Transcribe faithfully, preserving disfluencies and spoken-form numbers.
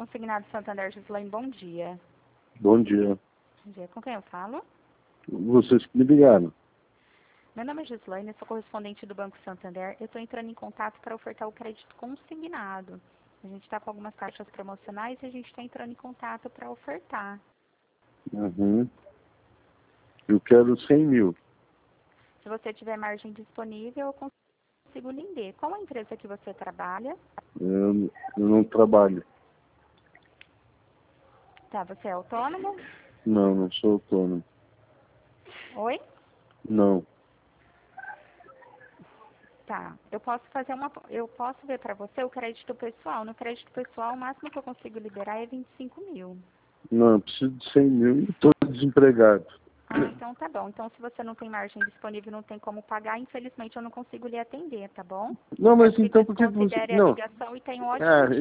Consignado Santander, Gislaine, bom dia. Bom dia. Bom dia. Com quem eu falo? Vocês que me ligaram. Meu nome é Gislaine, sou correspondente do Banco Santander. Eu estou entrando em contato para ofertar o crédito consignado. A gente está com algumas taxas promocionais e a gente está entrando em contato para ofertar. Uhum. Eu quero cem mil. Se você tiver margem disponível, eu consigo lhe ler. Qual a empresa que você trabalha? Eu, eu não trabalho. Tá, você é autônomo? Não, não sou autônomo. Oi? Não. Tá, eu posso fazer uma, eu posso ver para você o crédito pessoal. No crédito pessoal, o máximo que eu consigo liberar é vinte e cinco mil. Não, eu preciso de cem mil e estou desempregado. Ah, então tá bom. Então, se você não tem margem disponível, não tem como pagar, infelizmente eu não consigo lhe atender, tá bom? Não, Eu mas peço que então por que você... desconsidere a Não. ligação e tenha um ótimo Ah, dia.